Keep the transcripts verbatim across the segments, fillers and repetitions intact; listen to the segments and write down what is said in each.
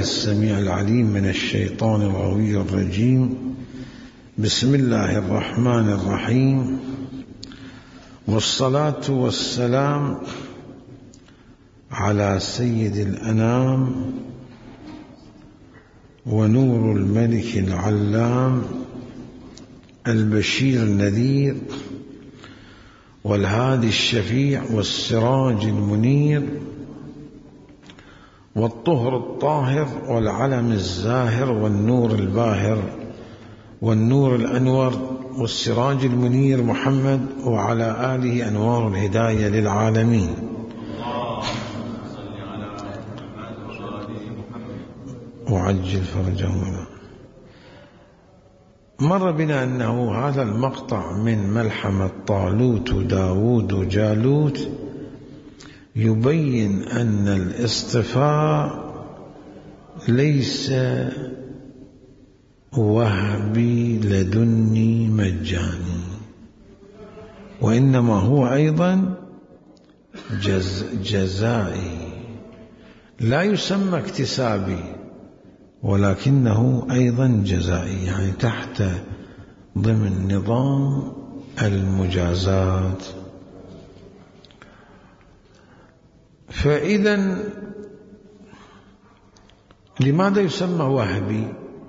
السميع العليم من الشيطان الغوي الرجيم. بسم الله الرحمن الرحيم، والصلاة والسلام على سيد الأنام ونور الملك العلام البشير النذير والهادي الشفيع والسراج المنير والطهر الطاهر والعلم الزاهر والنور الباهر والنور الأنور والسراج المنير محمد وعلى آله أنوار الهداية للعالمين. وعجل فرجهم. مر بنا أنه هذا المقطع من ملحمة طالوت وداود جالوت يبين أن الاصطفاء ليس وهبي لدني مجاني، وإنما هو أيضا جز جزائي، لا يسمى اكتسابي ولكنه أيضا جزائي، يعني تحت ضمن نظام المجازات. فإذا لماذا يسمى وهبي؟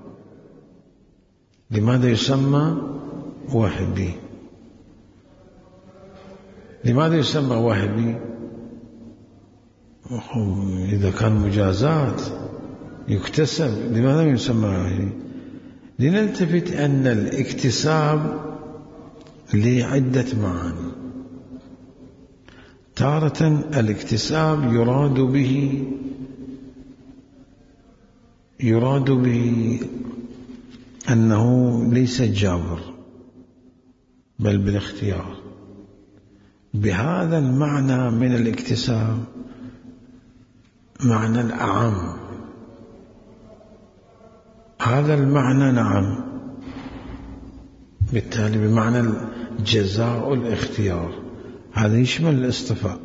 لماذا يسمى وهبي؟ لماذا يسمى وهبي؟ إذا كان مجازات يكتسب، لماذا يسمى وهبي؟ لنلتفت أن الاكتساب لعدة معاني. تارة الاكتساب يراد به يراد به أنه ليس جابر بل بالاختيار. بهذا المعنى من الاكتساب معنى الأعم، هذا المعنى نعم، بالتالي بمعنى الجزاء الاختيار، هذا يشمل الاصطفاء.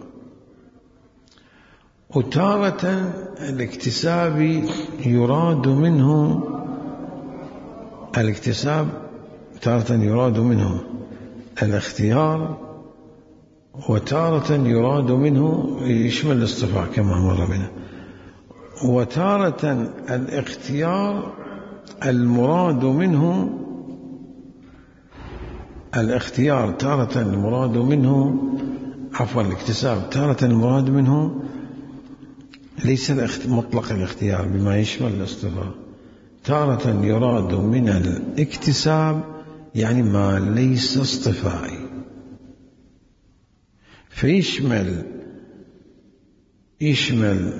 وتارة الاكتساب يراد منه الاكتساب تارة يراد منه الاختيار، وتارة يراد منه يشمل الاصطفاء كما مر بنا. وتارة الاختيار المراد منه الاختيار تارة المراد منه عفوا الاكتساب تارة المراد منه ليس مطلق الاختيار بما يشمل الاصطفاء. تارة يراد من الاكتساب يعني ما ليس اصطفائي، فيشمل يشمل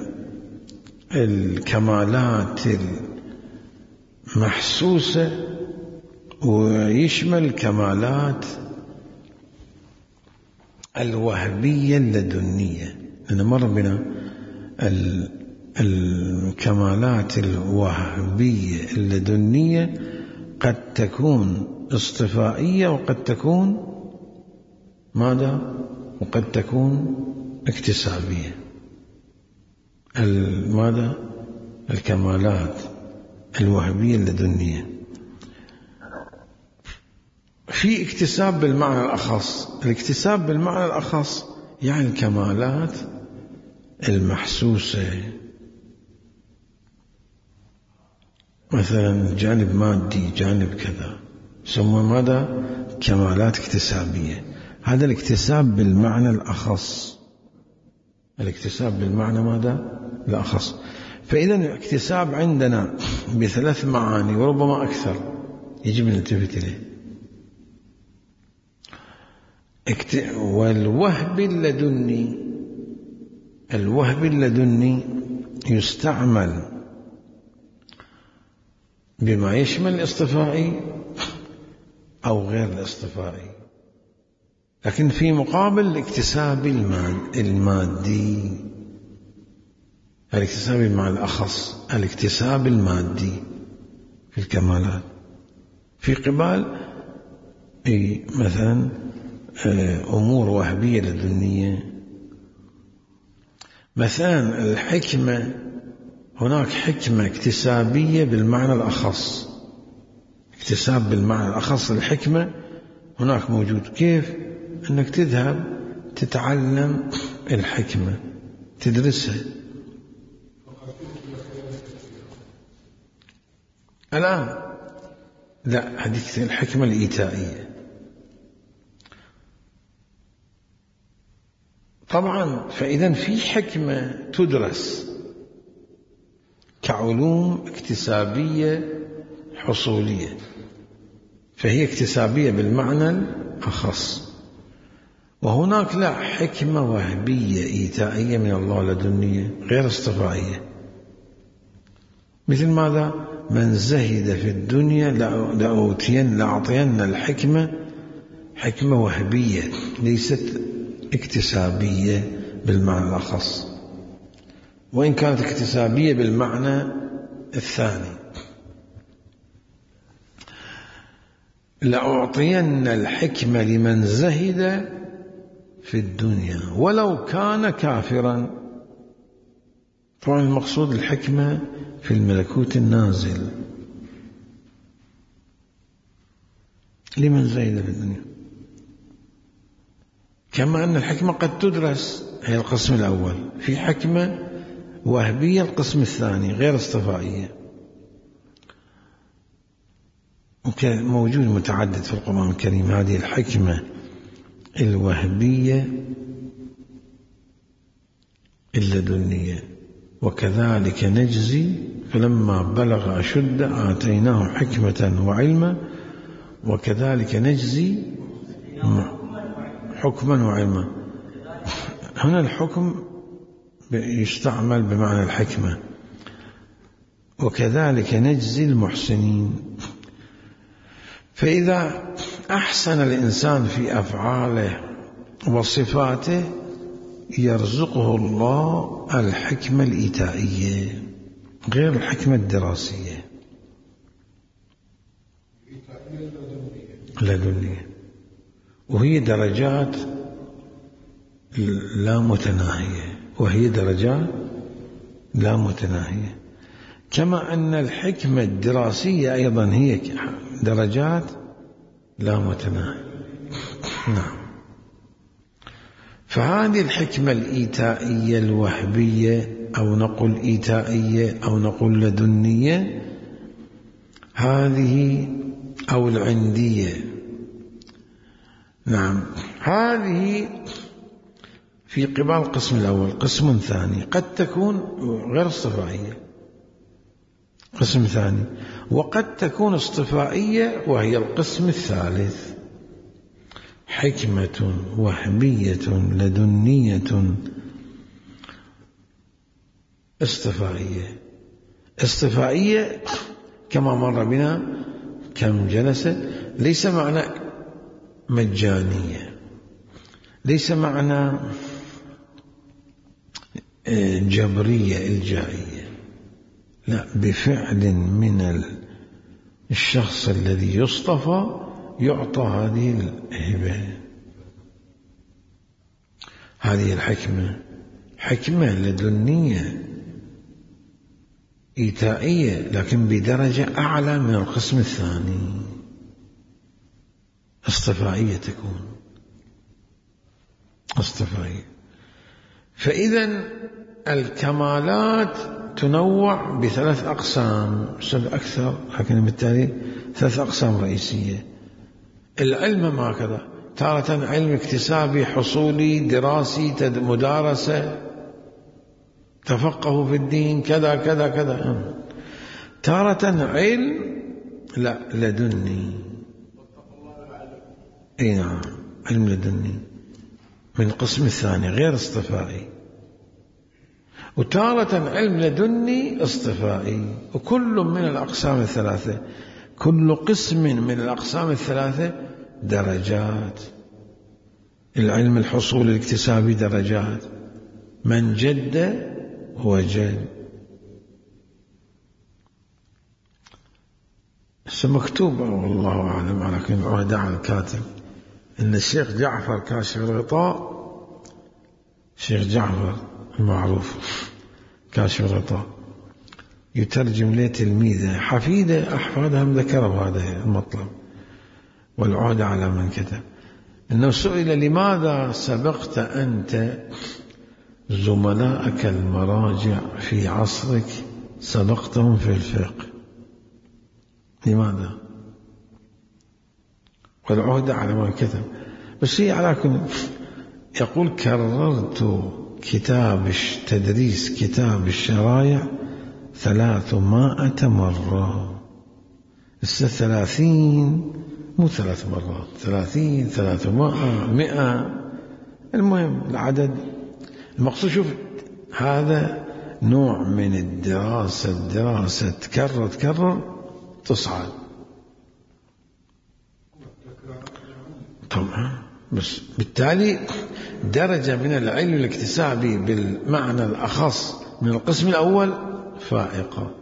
الكمالات المحسوسة ويشمل الكمالات الوهبية اللدنية. أنا مر بنا الكمالات الوهبية اللدنية قد تكون اصطفائية وقد تكون ماذا؟ وقد تكون اكتسابية. ماذا؟ الكمالات الوهبية اللدنية. في اكتساب بالمعنى الأخص. الاكتساب بالمعنى الأخص يعني الكمالات المحسوسة، مثلا جانب مادي جانب كذا، يسمى ماذا؟ كمالات اكتسابية. هذا الاكتساب بالمعنى الأخص، الاكتساب بالمعنى ماذا؟ الأخص. فإذا الاكتساب عندنا بثلاث معاني وربما أكثر يجب أن نلتفت إليه. والوهب اللدني، الوهب اللدني يستعمل بما يشمل الاصطفائي أو غير الاصطفائي، لكن في مقابل الاكتساب المادي، الاكتساب المعنى الأخص، الاكتساب المادي في الكمالات، في قبال مثلا أمور وهبية لدنية. مثلا الحكمة هناك حكمة اكتسابية بالمعنى الأخص. اكتساب بالمعنى الأخص الحكمة هناك موجود. كيف؟ أنك تذهب تتعلم الحكمة تدرسها. الآن لا، هذه الحكمة الإيتائية. طبعا فإذا في حكمة تدرس كعلوم اكتسابية حصولية، فهي اكتسابية بالمعنى الأخص. وهناك لا، حكمة وهبية إيتائية من الله لدنية غير اصطفائية. مثل ماذا؟ من زهد في الدنيا لأوتين لأعطين الحكمة، حكمة وهبية ليست اكتسابية بالمعنى الأخص، وإن كانت اكتسابية بالمعنى الثاني. لأعطين الحكمة لمن زهد في الدنيا ولو كان كافرا. طبعا المقصود الحكمة في الملكوت النازل لمن زهد في الدنيا، كما أن الحكمة قد تدرس، هي القسم الأول. في حكمة وهبية القسم الثاني غير اصطفائية، موجود متعدد في القرآن الكريم. هذه الحكمة الوهبية اللدنية. وكذلك نجزي فلما بلغ أشد آتيناه حكمة وعلما وكذلك نجزي حكما وعلما. هنا الحكم يستعمل بمعنى الحكمة. وكذلك نجزي المحسنين. فإذا أحسن الإنسان في أفعاله وصفاته يرزقه الله الحكمة الإيتائية غير الحكمة الدراسية لدنيا، وهي درجات لا متناهية وهي درجات لا متناهية كما أن الحكمة الدراسية أيضا هي درجات لا متناهية. نعم. فهذه الحكمة الإيتائية الوهبية أو نقول إيتائية أو نقول لدنية، هذه أو العندية، نعم، هذه في قبال القسم الأول. قسم ثاني قد تكون غير اصطفائية، قسم ثاني، وقد تكون اصطفائية وهي القسم الثالث، حكمة وهبية لدنية اصطفائية. اصطفائية كما مر بنا كم جلسة، ليس معنى مجانية، ليس معنى جبرية الجائية، لا، بفعل من الشخص الذي يصطفى يعطى هذه الهبة. هذه الحكمة حكمة لدنية إيتائية لكن بدرجة أعلى من القسم الثاني، اصطفائية تكون اصطفائية. فإذا الكمالات تنوع بثلاث أقسام، أكثر لكن بالتالي ثلاث أقسام رئيسية. العلم هكذا، تارة علم اكتسابي حصولي دراسي مدارسة تفقه في الدين كذا كذا كذا. تارة علم لا لدني، اي نعم، علم لدني من القسم الثاني غير اصطفائي. وتارة علم لدني اصطفائي. وكل من الأقسام الثلاثة، كل قسم من الأقسام الثلاثة درجات. العلم الحصول الاكتسابي درجات، من جد هو جد. مكتوب والله أعلم على كل عهد على الكاتب إن الشيخ جعفر كاشف الغطاء، الشيخ جعفر المعروف كاشف الغطاء، يترجم لي تلميذه حفيده أحفادها ذكروا هذا المطلب، والعهد على من كتب، إنه سئل لماذا سبقت أنت زملائك المراجع في عصرك، سبقتهم في الفقه، لماذا؟ والعهد على من كتب. بس هي على كل يقول كررت كتاب تدريس كتاب الشرايع ثلاثمائة مرة. الثلاثين مو ثلاث مرات، ثلاثين ثلاثمائة مئة، المهم العدد المقصود. شوف هذا نوع من الدراسة، الدراسة تكرر تكرر تصعد طبعا. بس بالتالي درجة من العلم الاكتسابي بالمعنى الأخص من القسم الأول فائقة.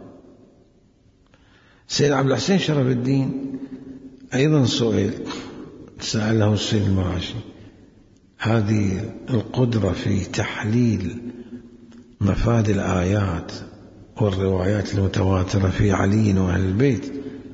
سيد عبد الحسين شرف الدين أيضا سئل، سأله السيد المراشي هذه القدرة في تحليل مفاد الآيات والروايات المتواترة في علي وأهل البيت،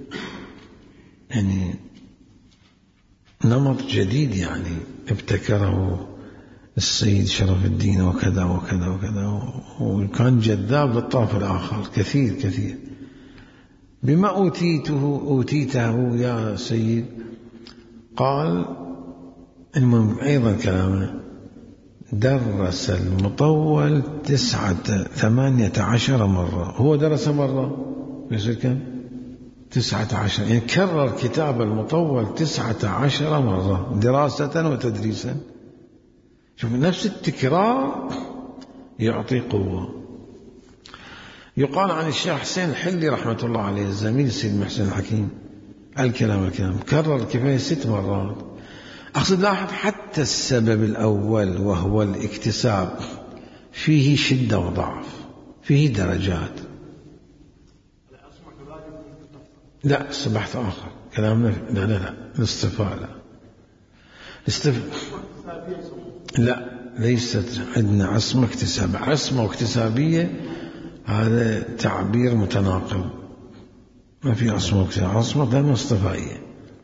يعني نمط جديد يعني ابتكره السيد شرف الدين وكذا وكذا وكذا، وكان جذاب للطرف الآخر كثير كثير. بما أوتيته أوتيته يا سيد؟ قال المهم أيضا كلامه درس المطول تسعة ثمانية عشر مرة. هو درس مرة يصير كم؟ تسعة عشر، يعني كرر كتاب المطول تسعة عشر مرة دراسة وتدريسا. شوف نفس التكرار يعطي قوة. يقال عن الشيخ حسين الحلي رحمة الله عليه الزميل السيد محسن الحكيم الكلام الكلام كرر الكفاية ست مرات. أقصد لاحظ حتى السبب الأول وهو الاكتساب فيه شدة وضعف، فيه درجات. لا سبحت آخر كلامنا لا لا لا الاصطفاء لا استف... لا ليست عندنا عصمة اكتساب. عصمة واكتسابية هذا تعبير متناقض، ما في عصمة واكتساب. عصمة دائما اصطفائية،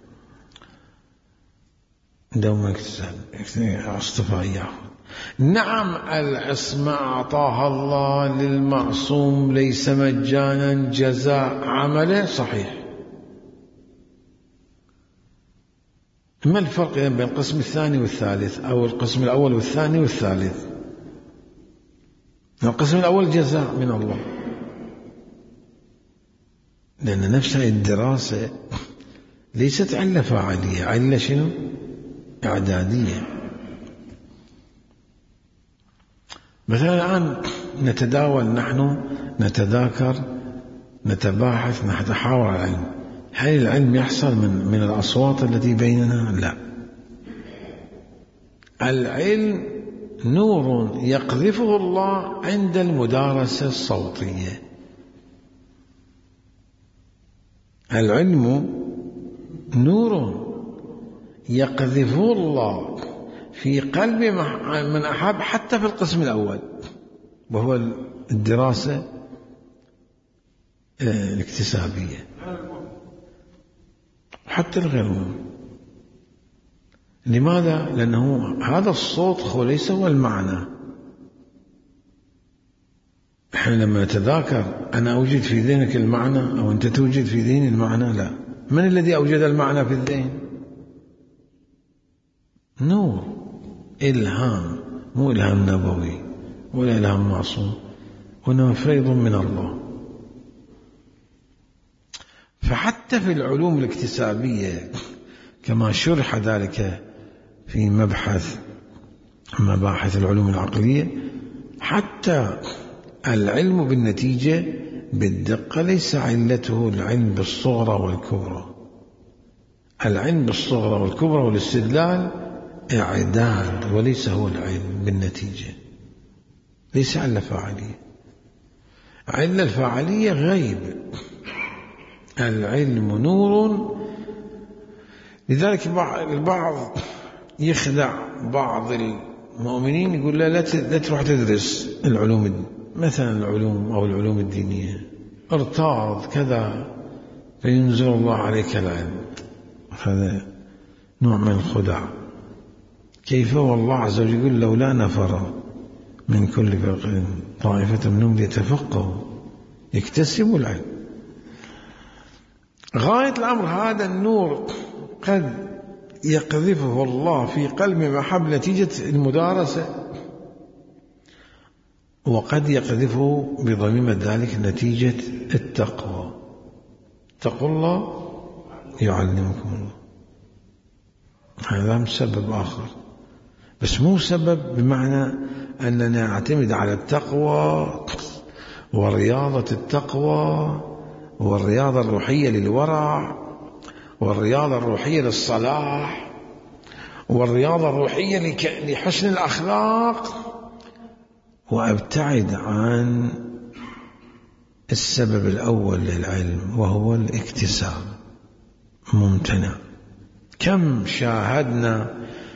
دوما اكتساب اصطفائية. نعم العصمة أعطاها الله للمعصوم ليس مجانا جزاء عمله، صحيح. ما الفرق بين القسم الثاني والثالث أو القسم الأول والثاني والثالث؟ القسم الأول جزاء من الله، لأن نفس الدراسة ليست علة فاعلية، علة شنو؟ إعدادية. مثلا الآن نتداول نحن نتذاكر نتباحث نتحاور على العلم، هل العلم يحصل من من الأصوات التي بيننا؟ لا. العلم نور يقذفه الله عند المدارسة الصوتية. العلم نور يقذفه الله في قلب من أحب حتى في القسم الأول وهو الدراسة الاكتسابية، حتى الغير مهم. لماذا؟ لأنه هذا الصوت هو ليس هو المعنى. احنا لما نتذاكر أنا أوجد في ذهنك المعنى أو أنت توجد في ذهني المعنى، لا. من الذي أوجد المعنى في الذهن؟ نور، إلهام، مو إلهام نبوي ولا إلهام معصوم، وإنما فيض من الله. فحتى في العلوم الاكتسابية كما شرح ذلك في مبحث مباحث العلوم العقلية، حتى العلم بالنتيجة بالدقة ليس علته العلم بالصغرى والكبرى. العلم بالصغرى والكبرى والاستدلال إعداد وليس هو العلم بالنتيجة، ليس علة فاعلية. علة الفاعلية غيب، العلم نور. لذلك البعض يخدع بعض المؤمنين يقول لا لا تروح تدرس العلوم مثلا العلوم أو العلوم الدينية ارتاض كذا فينزل الله عليك العلم. هذا نوع من الخداع. كيف والله عز وجل يقول لولا نفر من كل فرق طائفة منهم ليتفقهوا يكتسبوا العلم. غاية الأمر هذا النور قد يقذفه الله في قلب محب نتيجة المدارسة، وقد يقذفه بضميمة ذلك نتيجة التقوى. اتقوا الله يعلمكم الله. هذا مسبب آخر، بس مو سبب بمعنى أننا نعتمد على التقوى ورياضة التقوى والرياضة الروحية للورع والرياضة الروحية للصلاح والرياضة الروحية لحسن الأخلاق، وأبتعد عن السبب الأول للعلم وهو الاكتساب. ممتنع. كم شاهدنا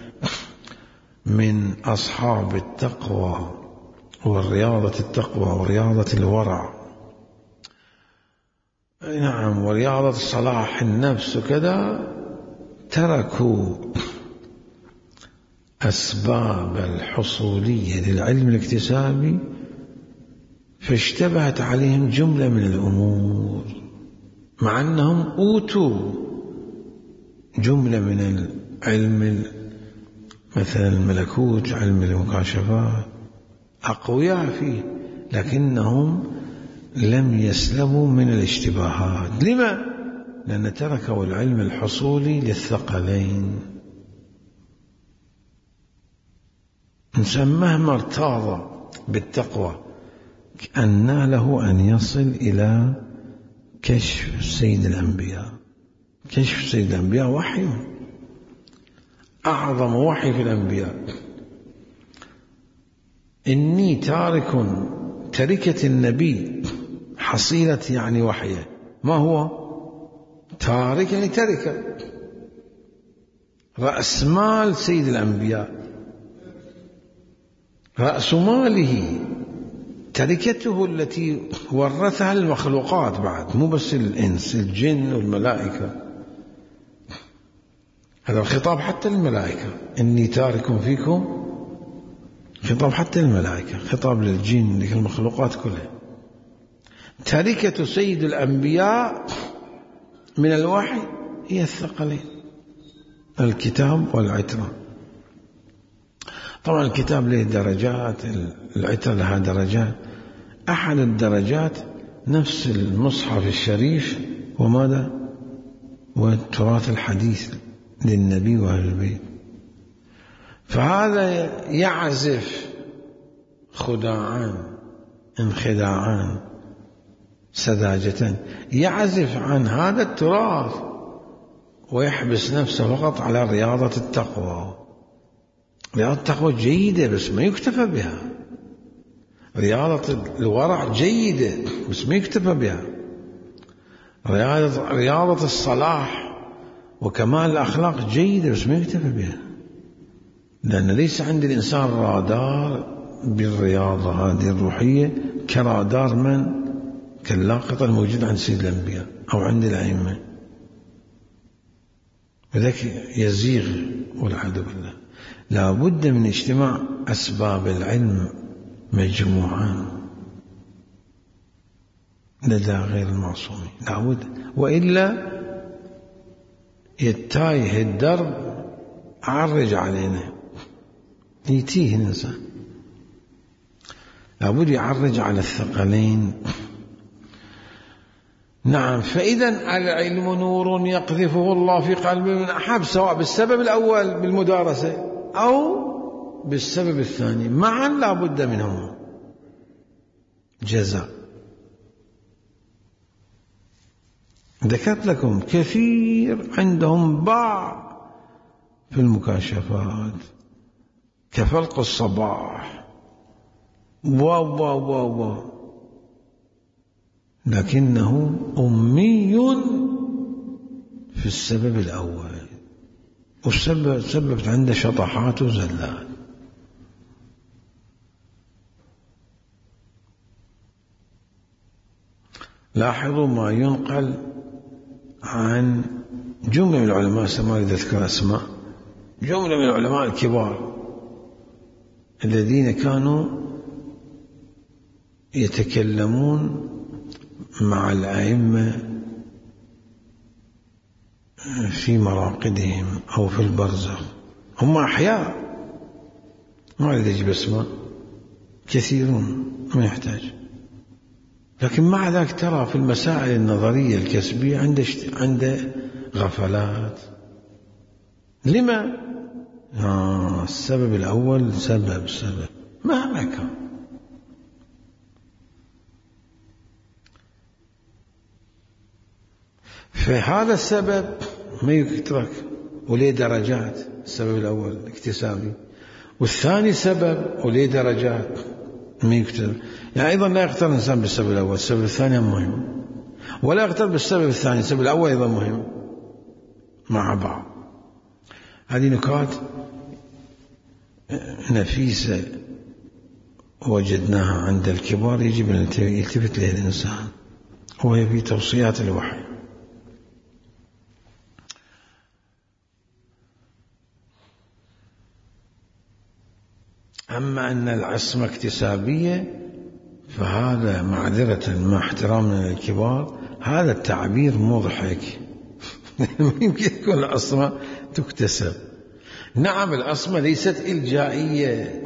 من أصحاب التقوى والرياضة التقوى ورياضة الورع، نعم، ورياضة صلاح النفس وكذا، تركوا أسباب الحصولية للعلم الاكتسابي فاشتبهت عليهم جملة من الأمور، مع أنهم أوتوا جملة من العلم مثلا الملكوت، علم المكاشفات، أقوياء فيه، لكنهم لم يسلموا من الاشتباهات. لما؟ لأن تركوا العلم الحصولي للثقلين. إنسان مهما ارتاض بالتقوى كأن له أن يصل إلى كشف سيد الأنبياء. كشف سيد الأنبياء وحي، أعظم وحي في الأنبياء. إني تارك تركة النبي حصيلة يعني وحيه. ما هو تارك؟ يعني تركة، رأس مال سيد الأنبياء، رأس ماله تركته التي ورثها المخلوقات بعد، مو بس الإنس، الجن والملائكة. هذا الخطاب حتى الملائكة، إني تارك فيكم، خطاب حتى الملائكة، خطاب للجن، للمخلوقات كلها. تركة سيد الأنبياء من الوحي هي الثقلين، الكتاب والعترة. طبعا الكتاب له درجات، العترة لها درجات. أحد الدرجات نفس المصحف الشريف وماذا والتراث الحديث للنبي وأهل البيت. فهذا يعزف خداعان انخداعان سذاجة، يعزف عن هذا التراث ويحبس نفسه فقط على رياضة التقوى. رياضة التقوى جيدة بس ما يكتفى بها، رياضة الورع جيدة بس ما يكتفى بها، رياضة, رياضة الصلاح وكمال الأخلاق جيدة بس ما يكتفى بها، لأن ليس عند الإنسان رادار بالرياضة هذه الروحية كرادار من؟ كاللاقطة الموجودة عند سيد الأنبياء أو عند الأئمة، وذلك يزيغ والعياذ بالله. لا بد من اجتماع أسباب العلم مجموعان لدى غير المعصومين، لا بد، وإلا يتايه الدرب عرج علينا، يتيه الإنسان. لا بد يعرج على الثقلين. نعم. فإذا العلم نور يقذفه الله في قلب من أحب، سواء بالسبب الأول بالمدارسة أو بالسبب الثاني، معا لا بد منهما جزاء. ذكرت لكم كثير عندهم باع في المكاشفات كفلق الصباح واو واو واو واو، لكنه أمي في السبب الأول، والسبب سببت عنده شطحات وزلات. لاحظوا ما ينقل عن جملة من العلماء، ما أريد أذكر أسماء، جملة من العلماء الكبار الذين كانوا يتكلمون مع الأئمة في مراقدهم أو في البرزخ، هم أحياء، ما أريد أجيب أسماء، كثيرون ما يحتاج، لكن مع ذلك ترى في المسائل النظرية الكسبية عنده عنده غفلات. لما؟ آه السبب الأول سبب سبب مهما كان. فهذا السبب ما يترك وليه درجات، السبب الأول اكتسابي، والثاني سبب وليه درجات ما يكتب، يعني أيضا لا يغتر الإنسان بالسبب الأول، السبب الثاني مهم، ولا يغتر بالسبب الثاني، السبب الأول أيضا مهم مع بعض. هذه نكات نفيسة وجدناها عند الكبار يجب أن يلتفت لها الإنسان، وهي في توصيات الوحي. أما أن العصمة اكتسابية فهذا معذرة مع احترامنا للكبار، هذا التعبير مضحك. يمكن يكون العصمة تكتسب. نعم العصمة ليست إلجائية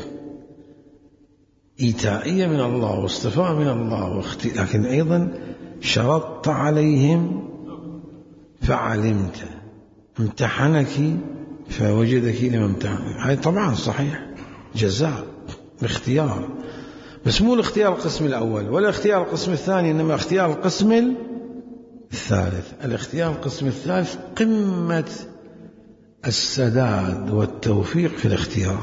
إيتائية من الله واصطفاء من الله، لكن أيضا شرطت عليهم فعلمت، امتحنك فوجدك لما امتحنك، هذا طبعا صحيح جزاء باختيار، بس مو الاختيار القسم الأول ولا اختيار القسم الثاني، إنما اختيار القسم الثالث. الاختيار القسم الثالث قمة السداد والتوفيق في الاختيار،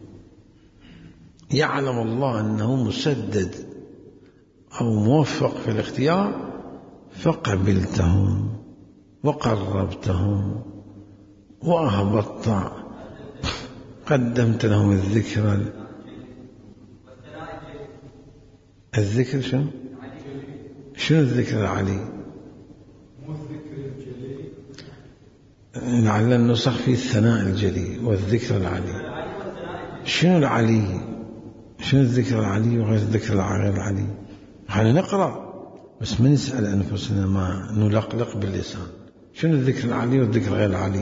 يعلم الله أنه مسدد أو موفق في الاختيار فقبلتهم وقربتهم وأهبطت، قدمت لهم الذكر. الذكر شنو؟ شنو الذكر العلي؟ لعل النسخ في الثناء الجلي والذكر العلي. شنو العلي؟ شنو الذكر العلي وغير الذكر غير العلي؟ احنا نقرأ بس ما نسأل أنفسنا، ما نلقلق باللسان. شنو الذكر العلي والذكر غير العلي؟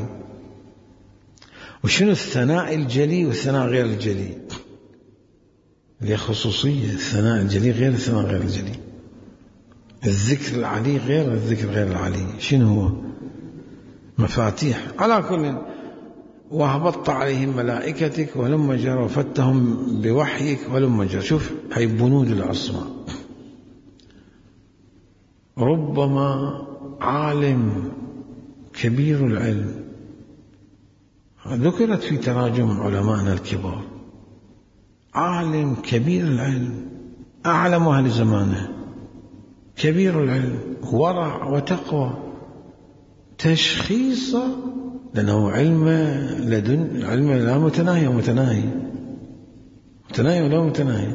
وشنو الثناء الجلي والثناء غير الجلي؟ هي خصوصية، الثناء الجلي غير الثناء غير الجلي، الذكر العلي غير الذكر غير العلي. شنو هو؟ مفاتيح. على كل، وهبطت عليهم ملائكتك ولما جرى وفتهم بوحيك ولما جرى. شوف هي بنود العصمة. ربما عالم كبير العلم ذكرت في تراجم علمائنا الكبار، عالم كبير العلم أعلم أهل زمانه، كبير العلم، ورع وتقوى، تشخيص، لأنه علم لدن، علم لا متناهي ومتناهي، متناهي ولا متناهي؟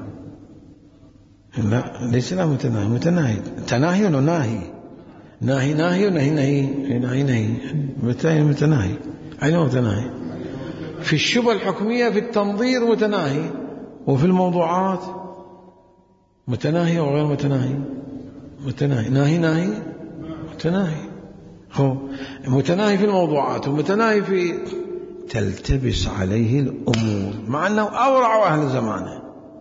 لا ليس لا متناهي، متناهي، تناهي ولا ناهي؟ ناهي ناهي ونهي نهي ناهي نهي، متناهي متناهي، علم متناهي. في الشبه الحكمية في التنظير متناهي، وفي الموضوعات متناهي وغير متناهي، متناهي، ناهي ناهي متناهي، هو متناهي في الموضوعات ومتناهي في، تلتبس عليه الأمور، مع أنه أورع أهل زمانه،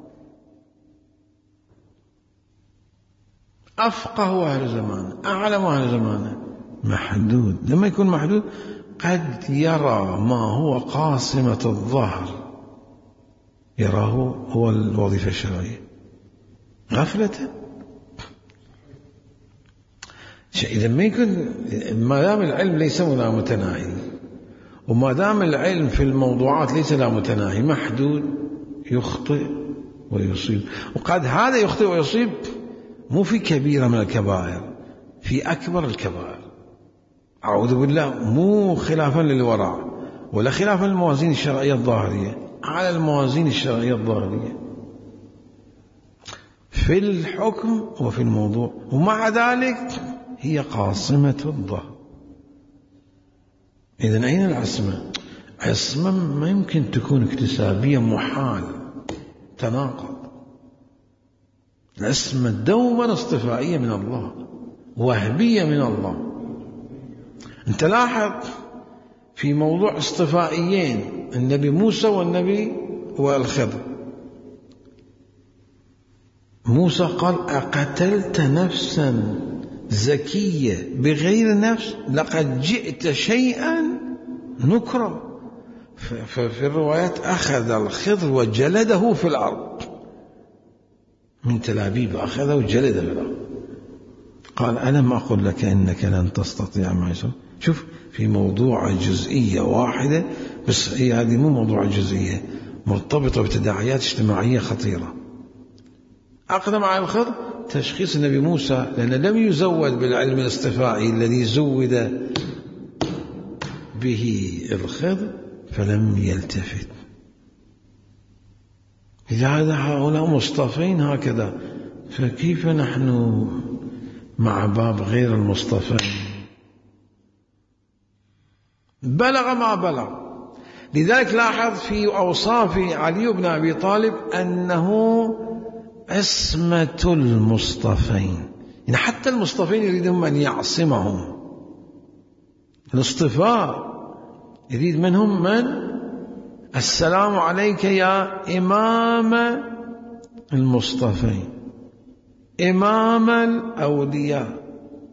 أفقه أهل زمانه، أعلم أهل زمانه، محدود. لما يكون محدود قد يرى ما هو قاصمة الظهر، يراه هو الوظيفة الشرعية غفلة. إذا ما يكون، ما دام العلم ليس لا متناهي، وما دام العلم في الموضوعات ليس لا متناهي، محدود، يخطئ ويصيب. وقد هذا يخطئ ويصيب مو في كبيرة من الكبائر، في أكبر الكبائر، أعوذ بالله، مو خلافا للورع ولا خلافا للموازين الشرعية الظاهرية، على الموازين الشرعية الظاهرية. في الحكم وفي الموضوع، ومع ذلك هي قاصمة الظهر. إذن أين العصمة؟ عصمة ما يمكن تكون اكتسابية، محال، تناقض. العصمة دوما اصطفائية من الله، وهبية من الله. انت لاحظ في موضوع اصطفائيين، النبي موسى والنبي والخضر. موسى قال: أقتلت نفسا زكية بغير نفس لقد جئت شيئا نكرا. ففي الروايات أخذ الخضر وجلده في الأرض، من تلابيب أخذه وجلده في الأرض. قال: ألم أقل لك إنك لن تستطيع معي صبرا. شوف، في موضوع جزئية واحدة بس، هي هذه مو موضوع جزئية، مرتبطة بتداعيات اجتماعية خطيرة. أقدم على الخضر تشخيص النبي موسى، لأنه لم يزود بالعلم الاصطفائي الذي زود به الخضر، فلم يلتفت. إذا هذا هؤلاء مصطفين هكذا، فكيف نحن مع باب غير المصطفين؟ بلغ ما بلغ. لذلك لاحظ في أوصاف علي بن أبي طالب أنه عصمة المصطفين، يعني حتى المصطفين يريدهم أن يعصمهم. الاصطفاء يريد منهم من؟ السلام عليك يا إمام المصطفين، إمام الأولياء،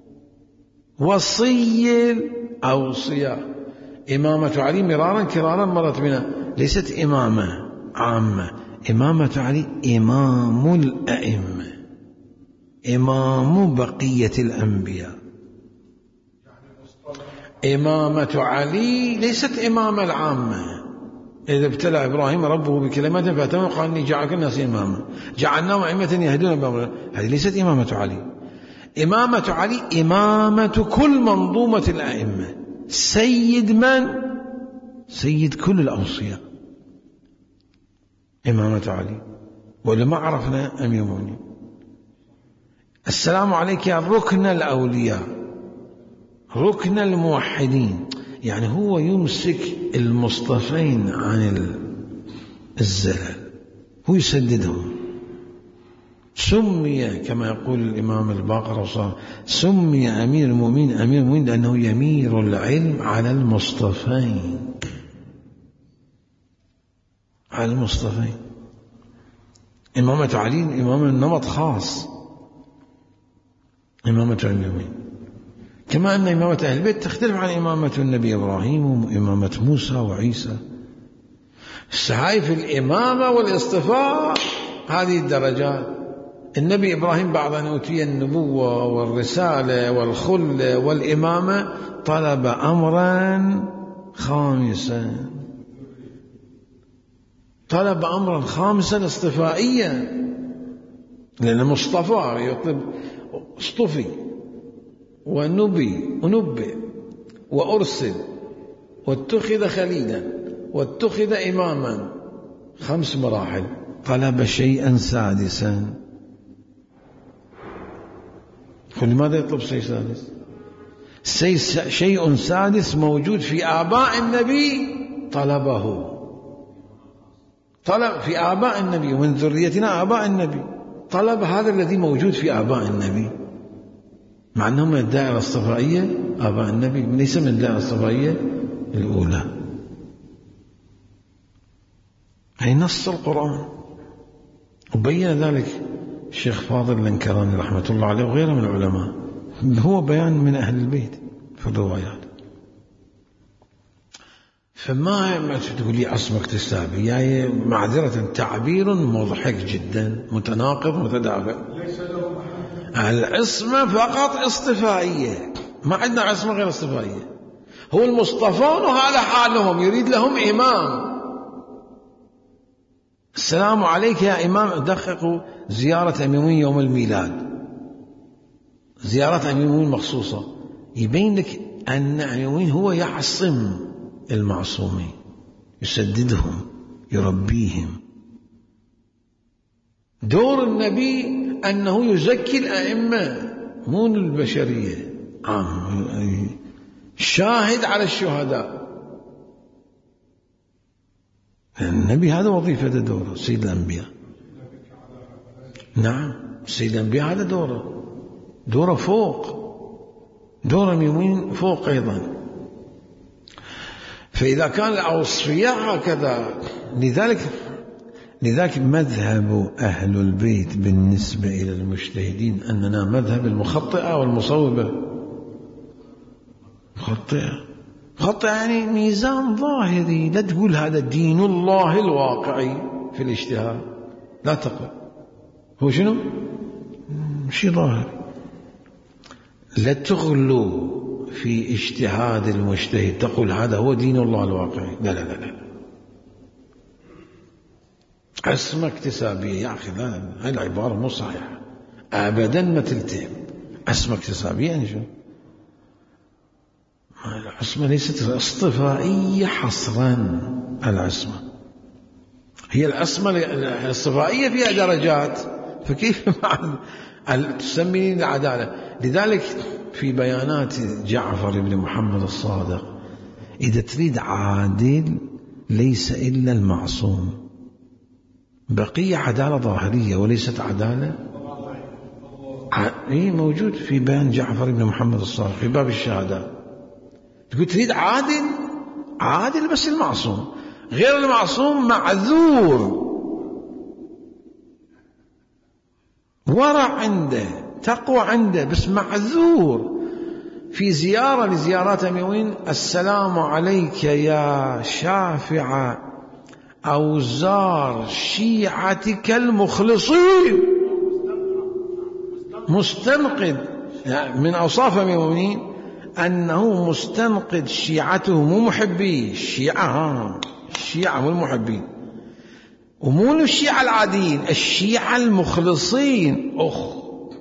وصي الأوصياء. إمامة علي مرارا كرارا مرت بنا، ليست إمامة عامة. إمامة علي إمام الأئمة، إمام بقية الأنبياء. إمامة علي ليست إمامة العامة. إذا ابتلى إبراهيم ربه بكلمات فأتمه قال: إني جعلك الناس إماما جعلناهم أئمة يهدون بأمرنا. هذه ليست إمامة علي. إمامة علي إمامة كل منظومة الأئمة، سيد من؟ سيد كل الأوصياء. إمامة علي. ولما عرفنا أمير المؤمنين. السلام عليك يا ركن الأولياء، ركن الموحدين. يعني هو يمسك المصطفين عن الزلل، هو يسددهم. سمي كما يقول الإمام الباقر، سمي أمير المؤمنين أمير المؤمنين لأنه يمير العلم على المصطفين، على المصطفين. إمامة علي إمامة النمط خاص، إمامة المؤمنين. كما أن إمامة أهل البيت تختلف عن إمامة النبي إبراهيم وإمامة موسى وعيسى. السعي الإمامة والاصطفاء هذه الدرجات. النبي إبراهيم بعد أن أوتي النبوة والرسالة والخلة والإمامة طلب أمرا خامسا، طلب أمرا خامسا اصطفائيا، لأن مصطفى يطلب اصطفي ونبي ونبئ وأرسل واتخذ خليلا واتخذ إماما، خمس مراحل. طلب شيئا سادسا. لماذا يطلب شيء سادس؟ شيء سادس موجود في آباء النبي طلبه، طلب في آباء النبي، ومن ذريتنا آباء النبي، طلب هذا الذي موجود في آباء النبي، مع أنهم من الدائرة الصفائية آباء النبي، ليس من الدائرة الصفائية الأولى. هي نص القرآن، وبين ذلك الشيخ فاضل الانكراني رحمة الله عليه وغيره من العلماء. هو بيان من أهل البيت في الروايات. فما تقول لي عصمة اكتسابي، يعني معذرة تعبير مضحك جدا، متناقض متدافع. العصمة فقط اصطفائية، ما عندنا عصمة غير اصطفائية. هو المصطفون وهذا حالهم، يريد لهم إمام. السلام عليك يا إمام. دققوا زيارة أمير المؤمنين يوم الميلاد، زيارة أمير المؤمنين مخصوصة، يبين لك أن أمير المؤمنين هو يعصم المعصومين، يسددهم، يربيهم. دور النبي أنه يزكي الأئمة مو البشرية، شاهد على الشهداء. النبي هذا وظيفة دوره، سيد الأنبياء. نعم سيد الأنبياء هذا دوره، دوره فوق، دوره يمين فوق أيضا. فإذا كان الأوصياء هكذا، لذلك لذلك مذهب أهل البيت بالنسبة إلى المجتهدين أننا مذهب المخطئة والمصوبة. مخطئة مخطئة يعني ميزان ظاهري، لا تقول هذا دين الله الواقعي في الاجتهاد، لا تقل هو شنو شيء ظاهري. لا تغلو في اجتهاد المجتهد تقول هذا هو دين الله الواقعي، لا لا لا لا. عصمة اكتسابية يا أخي، لا هاي العبارة مو صحيحة أبدا، ما تلتئم. عصمة اكتسابية يعني شو؟ العصمة ليست اصطفائية حصرا، العصمة هي العصمة الاصطفائية فيها درجات، فكيف مع تسمي العدالة؟ لذلك في بيانات جعفر بن محمد الصادق، إذا تريد عادل ليس إلا المعصوم، بقية عدالة ظاهرية وليست عدالة. هي موجود في بيان جعفر بن محمد الصادق في باب الشهادات. تقول تريد عادل، عادل بس المعصوم، غير المعصوم معذور، ورع عنده، تقوى عنده، بس معذور. في زيارة لزيارات أميوين، السلام عليك يا شافع أوزار شيعتك المخلصين، مستنقذ من أوصاف أميوين أنه مستنقذ شيعته، مو محبي الشيعة، الشيعة مو المحبين، ومو الشيعة العاديين، الشيعة المخلصين. أخ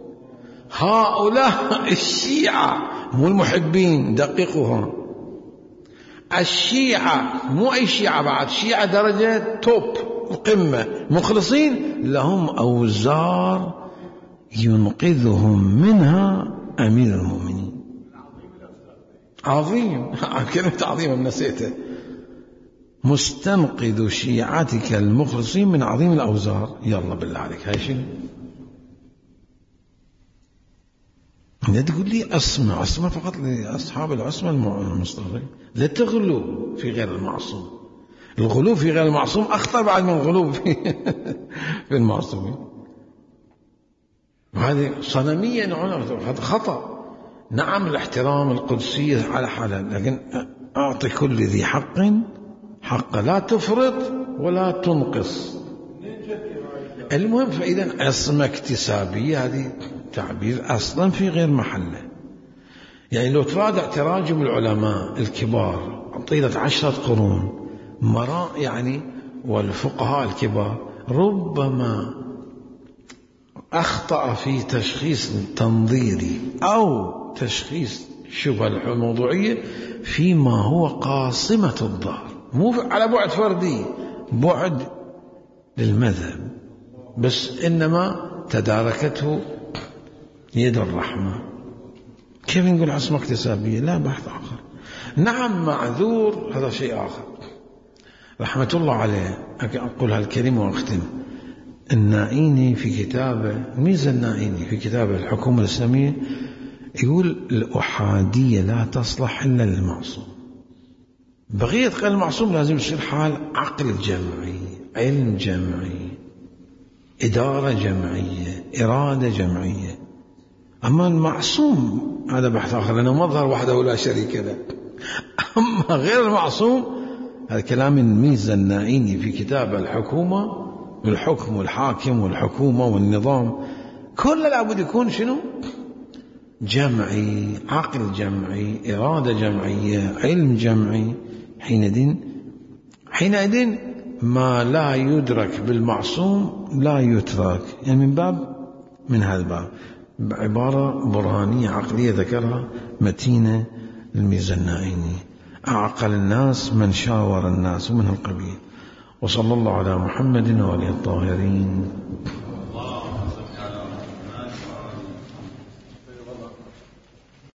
هؤلاء الشيعة مو المحبين، دقيقها. الشيعة مو أي شيعة بعد، شيعة درجة توب القمة، مخلصين لهم أوزار ينقذهم منها أمير المؤمنين. عظيم، كلمة عظيمة نسيته. مستنقذ شيعتك المخلصين من عظيم الأوزار. يلا بالله عليك، هاي شنو؟ لا تقول لي أسمع عصمة فقط لأصحاب العصمة المصطفى، لا تغلو في غير المعصوم. الغلو في غير المعصوم أخطر بعد من الغلو في, في المعصومين. وهذه صنمية، هذا خطأ. نعم الاحترام القدسية على حالة، لكن أعطي كل ذي حق حق، لا تفرط ولا تنقص. المهم، فإذا عصمة اكتسابية هذه تعبير أصلا في غير محله. يعني لو تراجع تراجم العلماء الكبار طيلة عشرة قرون مراء يعني، والفقهاء الكبار ربما أخطأ في تشخيص تنظيري أو تشخيص شبه الموضوعية فيما هو قاصمة الظهر، مو على بعد فردي، بعد للمذهب، بس إنما تداركته يد الرحمة. كيف نقول عصمة اكتسابية؟ لا، بحث آخر. نعم معذور، هذا شيء آخر. رحمة الله عليه، أقول هالكلمة وأختم. النائيني في كتابه، ميزة النائيني في كتابه الحكومة الإسلامية، يقول الأحادية لا تصلح إلا للمعصوم. بقية غير المعصوم لازم يصير حال عقل جمعي، علم جمعي، إدارة جمعية، إرادة جمعية. أما المعصوم هذا بحث آخر، لأنه مظهر وحده لا شريك له. أما غير المعصوم، هذا كلام الميزة النائيني في كتاب الحكومة، الحكم والحاكم والحكومة والنظام كل لابد يكون شنو؟ جمعي، عقل جمعي، إرادة جمعية، علم جمعي. حينئذ حينئذ ما لا يدرك بالمعصوم لا يترك، يعني من باب من هذا الباب، بعبارة برهانية عقلية ذكرها متينة الميزة النائيني. أعقل الناس من شاور الناس، ومن هالقبيل. وصلى الله على محمد وآله الطاهرين.